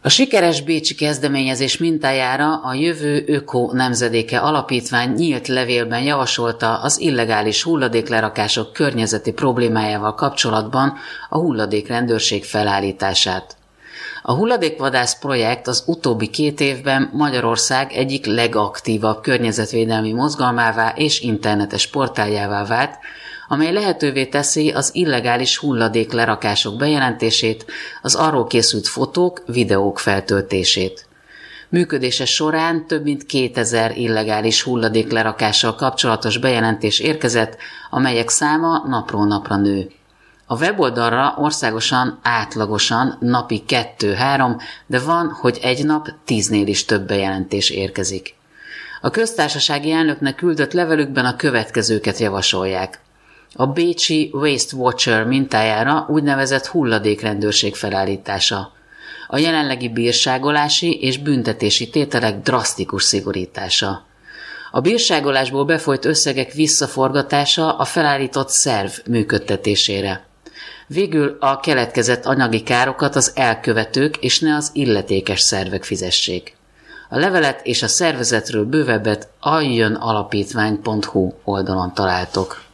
A sikeres bécsi kezdeményezés mintájára a Jövő Öko Nemzedéke Alapítvány nyílt levélben javasolta az illegális hulladéklerakások környezeti problémájával kapcsolatban a hulladékrendőrség felállítását. A hulladékvadász projekt az utóbbi 2 évben Magyarország egyik legaktívabb környezetvédelmi mozgalmává és internetes portáljává vált, amely lehetővé teszi az illegális hulladéklerakások bejelentését, az arról készült fotók, videók feltöltését. Működése során több mint 2000 illegális hulladéklerakással kapcsolatos bejelentés érkezett, amelyek száma napról napra nő. A weboldalra országosan átlagosan napi 2-3, de van, hogy egy nap 10-nél is több bejelentés érkezik. A köztársasági elnöknek küldött levelükben a következőket javasolják. A bécsi Waste Watcher mintájára úgynevezett hulladékrendőrség felállítása. A jelenlegi bírságolási és büntetési tételek drasztikus szigorítása. A bírságolásból befolyt összegek visszaforgatása a felállított szerv működtetésére. Végül a keletkezett anyagi károkat az elkövetők és ne az illetékes szervek fizessék. A levelet és a szervezetről bővebbet a jönalapítvány.hu oldalon találtok.